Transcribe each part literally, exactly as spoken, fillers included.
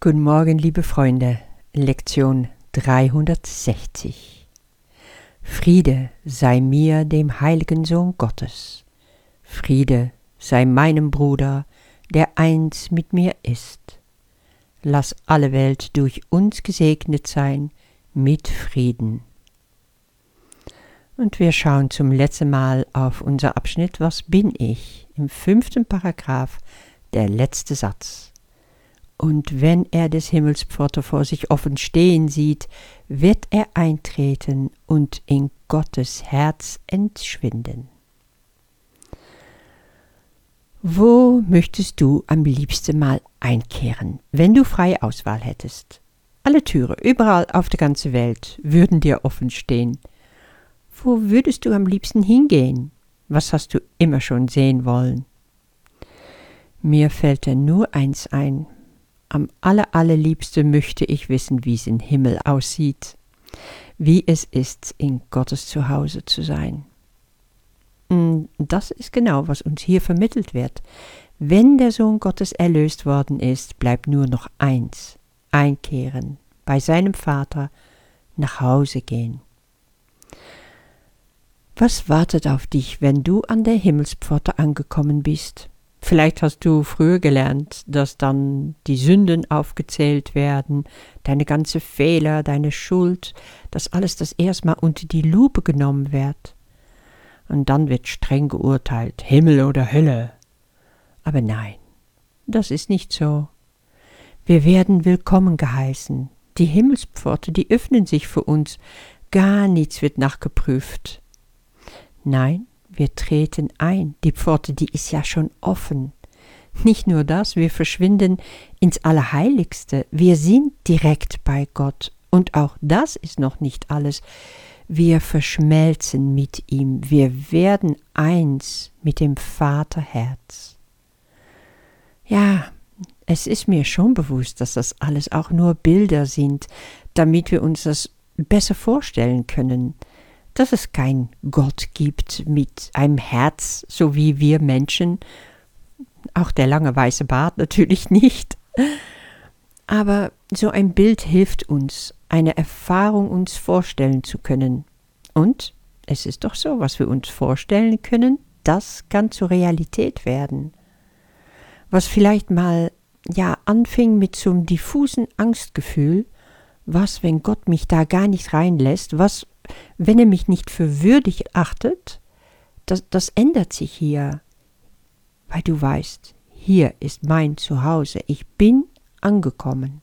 Guten Morgen, liebe Freunde, Lektion dreihundertsechzig. Friede sei mir, dem heiligen Sohn Gottes. Friede sei meinem Bruder, der eins mit mir ist. Lass alle Welt durch uns gesegnet sein mit Frieden. Und wir schauen zum letzten Mal auf unser Abschnitt Was bin ich? Im fünften Paragraph, der letzte Satz. Und wenn er des Himmels Pforte vor sich offen stehen sieht, wird er eintreten und in Gottes Herz entschwinden. Wo möchtest du am liebsten mal einkehren, wenn du freie Auswahl hättest? Alle Türen, überall auf der ganzen Welt, würden dir offen stehen. Wo würdest du am liebsten hingehen? Was hast du immer schon sehen wollen? Mir fällt da nur eins ein. Am aller, allerliebsten möchte ich wissen, wie es im Himmel aussieht, wie es ist, in Gottes Zuhause zu sein. Und das ist genau, was uns hier vermittelt wird. Wenn der Sohn Gottes erlöst worden ist, bleibt nur noch eins: einkehren, bei seinem Vater nach Hause gehen. Was wartet auf dich, wenn du an der Himmelspforte angekommen bist? Vielleicht hast du früher gelernt, dass dann die Sünden aufgezählt werden, deine ganzen Fehler, deine Schuld, dass alles das erstmal unter die Lupe genommen wird. Und dann wird streng geurteilt, Himmel oder Hölle. Aber nein, das ist nicht so. Wir werden willkommen geheißen. Die Himmelspforte, die öffnen sich für uns. Gar nichts wird nachgeprüft. Nein, wir treten ein. Die Pforte, die ist ja schon offen. Nicht nur das, wir verschwinden ins Allerheiligste. Wir sind direkt bei Gott. Und auch das ist noch nicht alles. Wir verschmelzen mit ihm. Wir werden eins mit dem Vaterherz. Ja, es ist mir schon bewusst, dass das alles auch nur Bilder sind, damit wir uns das besser vorstellen können. Dass es kein Gott gibt mit einem Herz, so wie wir Menschen, auch der lange weiße Bart natürlich nicht. Aber so ein Bild hilft uns, eine Erfahrung uns vorstellen zu können. Und es ist doch so, was wir uns vorstellen können, das kann zur Realität werden. Was vielleicht mal ja anfing mit so einem diffusen Angstgefühl, was, wenn Gott mich da gar nicht reinlässt, was, wenn er mich nicht für würdig achtet, das, das ändert sich hier, weil du weißt, hier ist mein Zuhause, ich bin angekommen.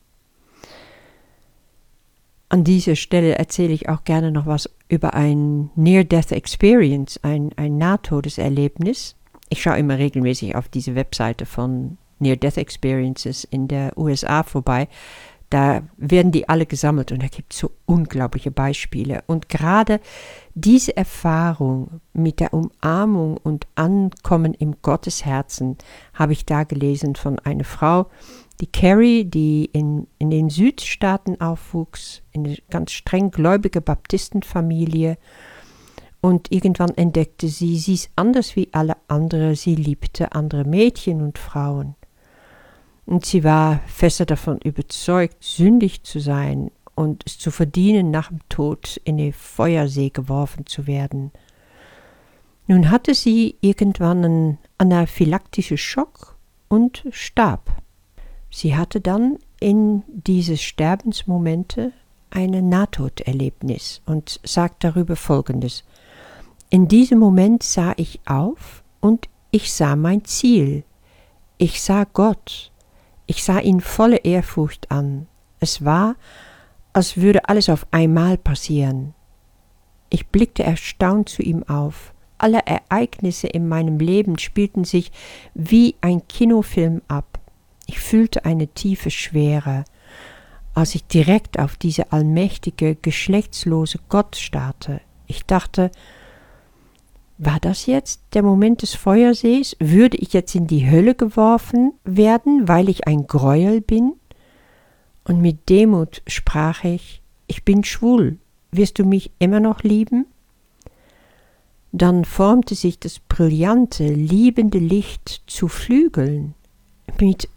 An dieser Stelle erzähle ich auch gerne noch was über ein Near-Death-Experience, ein, ein Nahtodeserlebnis. Ich schaue immer regelmäßig auf diese Webseite von Near-Death-Experiences in der U S A vorbei. Da werden die alle gesammelt und da gibt es so unglaubliche Beispiele. Und gerade diese Erfahrung mit der Umarmung und Ankommen im Gottesherzen habe ich da gelesen von einer Frau, die Carrie, die in, in den Südstaaten aufwuchs, in einer ganz streng gläubige Baptistenfamilie. Und irgendwann entdeckte sie, sie ist anders wie alle anderen. Sie liebte andere Mädchen und Frauen. Und sie war fest davon überzeugt, sündig zu sein und es zu verdienen, nach dem Tod in den Feuersee geworfen zu werden. Nun hatte sie irgendwann einen anaphylaktischen Schock und starb. Sie hatte dann in diese Sterbensmomente ein Nahtoderlebnis und sagt darüber Folgendes: In diesem Moment sah ich auf und ich sah mein Ziel. Ich sah Gott. Ich sah ihn voller Ehrfurcht an. Es war, als würde alles auf einmal passieren. Ich blickte erstaunt zu ihm auf. Alle Ereignisse in meinem Leben spielten sich wie ein Kinofilm ab. Ich fühlte eine tiefe Schwere, als ich direkt auf diese allmächtige, geschlechtslose Gott starrte. Ich dachte, war das jetzt der Moment des Feuersees? Würde ich jetzt in die Hölle geworfen werden, weil ich ein Gräuel bin? Und mit Demut sprach ich, ich bin schwul, wirst du mich immer noch lieben? Dann formte sich das brillante, liebende Licht zu Flügeln. Mit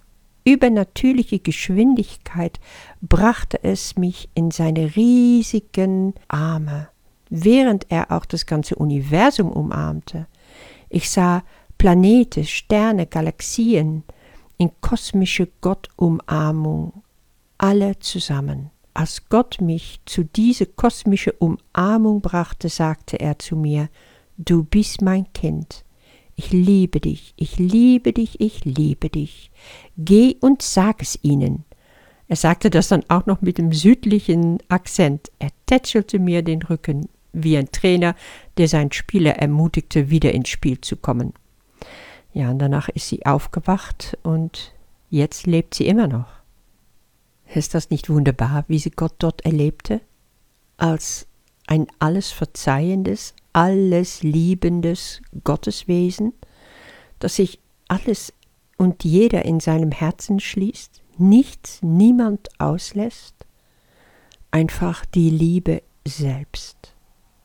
übernatürliche Geschwindigkeit brachte es mich in seine riesigen Arme, während er auch das ganze Universum umarmte. Ich sah Planete, Sterne, Galaxien in kosmische Gottumarmung, alle zusammen. Als Gott mich zu dieser kosmischen Umarmung brachte, sagte er zu mir: Du bist mein Kind. Ich liebe dich, ich liebe dich, ich liebe dich. Geh und sag es ihnen. Er sagte das dann auch noch mit dem südlichen Akzent. Er tätschelte mir den Rücken, wie ein Trainer, der seinen Spieler ermutigte, wieder ins Spiel zu kommen. Ja, und danach ist sie aufgewacht und jetzt lebt sie immer noch. Ist das nicht wunderbar, wie sie Gott dort erlebte? Als ein alles verzeihendes, alles liebendes Gotteswesen, das sich alles und jeder in seinem Herzen schließt, nichts, niemand auslässt, einfach die Liebe selbst.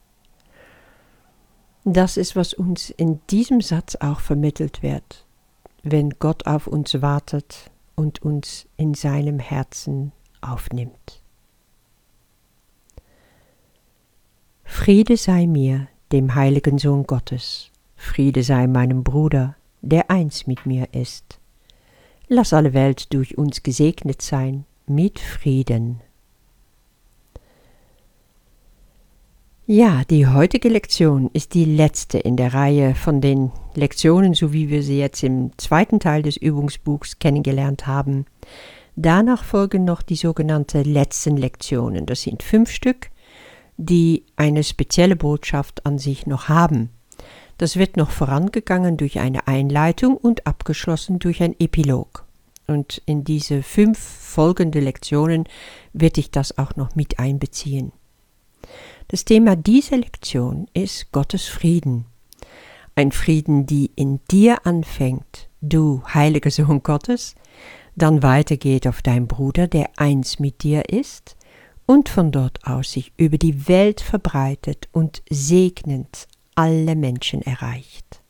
Das ist, was uns in diesem Satz auch vermittelt wird, wenn Gott auf uns wartet und uns in seinem Herzen aufnimmt. Friede sei mir, dem heiligen Sohn Gottes, Friede sei meinem Bruder, der eins mit mir ist. Lass alle Welt durch uns gesegnet sein mit Frieden. Ja, die heutige Lektion ist die letzte in der Reihe von den Lektionen, so wie wir sie jetzt im zweiten Teil des Übungsbuchs kennengelernt haben. Danach folgen noch die sogenannten letzten Lektionen. Das sind fünf Stück, die eine spezielle Botschaft an sich noch haben. Das wird noch vorangegangen durch eine Einleitung und abgeschlossen durch ein Epilog. Und in diese fünf folgende Lektionen wird ich das auch noch mit einbeziehen. Das Thema dieser Lektion ist Gottes Frieden. Ein Frieden, die in dir anfängt, du heiliger Sohn Gottes, dann weitergeht auf deinen Bruder, der eins mit dir ist, und von dort aus sich über die Welt verbreitet und segnend alle Menschen erreicht.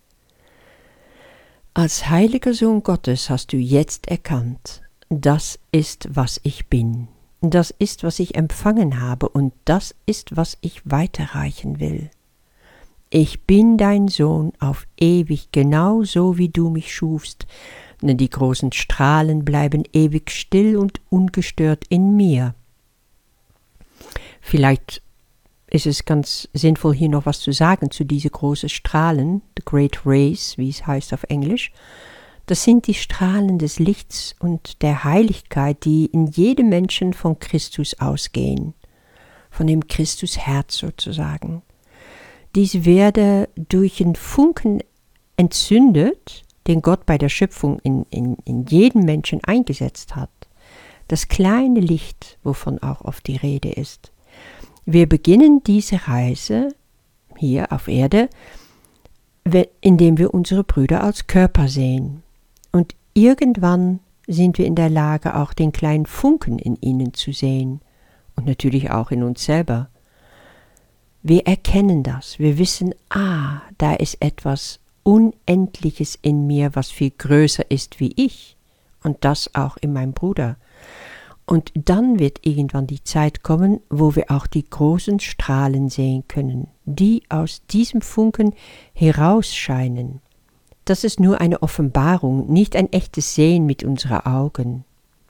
Als heiliger Sohn Gottes hast du jetzt erkannt, das ist, was ich bin. Das ist, was ich empfangen habe, und das ist, was ich weiterreichen will. Ich bin dein Sohn auf ewig, genau so wie du mich schufst, denn die großen Strahlen bleiben ewig still und ungestört in mir. Vielleicht ist es ganz sinnvoll, hier noch was zu sagen zu diesen großen Strahlen, the Great Rays, wie es heißt auf Englisch. Das sind die Strahlen des Lichts und der Heiligkeit, die in jedem Menschen von Christus ausgehen, von dem Christusherz sozusagen. Dies werde durch einen Funken entzündet, den Gott bei der Schöpfung in, in, in jeden Menschen eingesetzt hat. Das kleine Licht, wovon auch oft die Rede ist. Wir beginnen diese Reise hier auf Erde, indem wir unsere Brüder als Körper sehen. Und irgendwann sind wir in der Lage, auch den kleinen Funken in ihnen zu sehen und natürlich auch in uns selber. Wir erkennen das, wir wissen, ah, da ist etwas Unendliches in mir, was viel größer ist wie ich, und das auch in meinem Bruder. Und dann wird irgendwann die Zeit kommen, wo wir auch die großen Strahlen sehen können, die aus diesem Funken herausscheinen. Das ist nur eine Offenbarung, nicht ein echtes Sehen mit unseren Augen.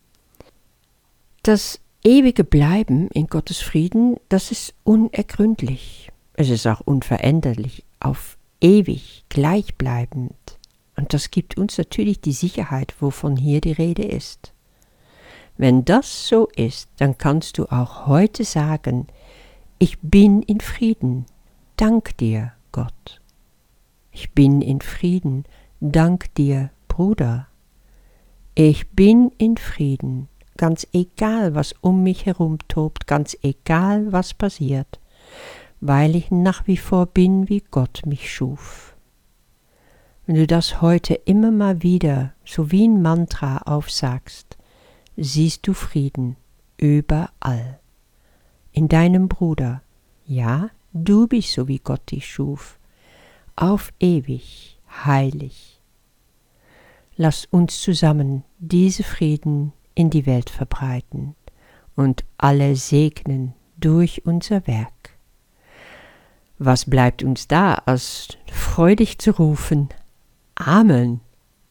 Das ewige Bleiben in Gottes Frieden, das ist unergründlich. Es ist auch unveränderlich, auf ewig, gleichbleibend. Und das gibt uns natürlich die Sicherheit, wovon hier die Rede ist. Wenn das so ist, dann kannst du auch heute sagen, ich bin in Frieden, dank dir, Gott. Ich bin in Frieden, dank dir, Bruder. Ich bin in Frieden, ganz egal, was um mich herum tobt, ganz egal, was passiert, weil ich nach wie vor bin, wie Gott mich schuf. Wenn du das heute immer mal wieder, so wie ein Mantra aufsagst, siehst du Frieden überall. In deinem Bruder, ja, du bist so, wie Gott dich schuf, auf ewig, heilig. Lass uns zusammen diese Frieden in die Welt verbreiten und alle segnen durch unser Werk. Was bleibt uns da, als freudig zu rufen, Amen.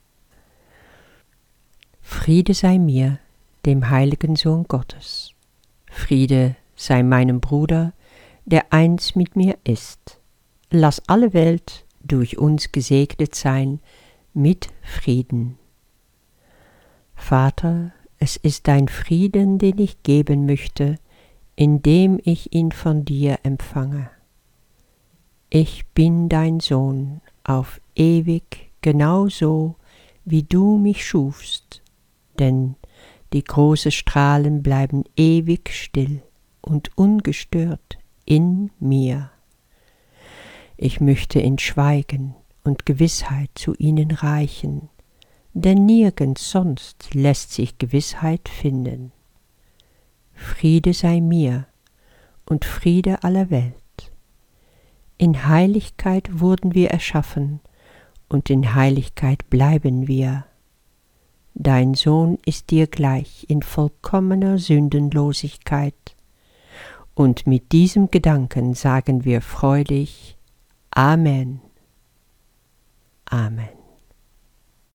Friede sei mir, dem heiligen Sohn Gottes. Friede sei meinem Bruder, der eins mit mir ist. Lass alle Welt durch uns gesegnet sein mit Frieden. Vater, es ist dein Frieden, den ich geben möchte, indem ich ihn von dir empfange. Ich bin dein Sohn auf ewig genauso, wie du mich schufst, denn die großen Strahlen bleiben ewig still und ungestört in mir. Ich möchte in Schweigen und Gewissheit zu ihnen reichen, denn nirgends sonst lässt sich Gewissheit finden. Friede sei mir und Friede aller Welt. In Heiligkeit wurden wir erschaffen, und in Heiligkeit bleiben wir. Dein Sohn ist dir gleich in vollkommener Sündenlosigkeit, und mit diesem Gedanken sagen wir freudig Amen. Amen.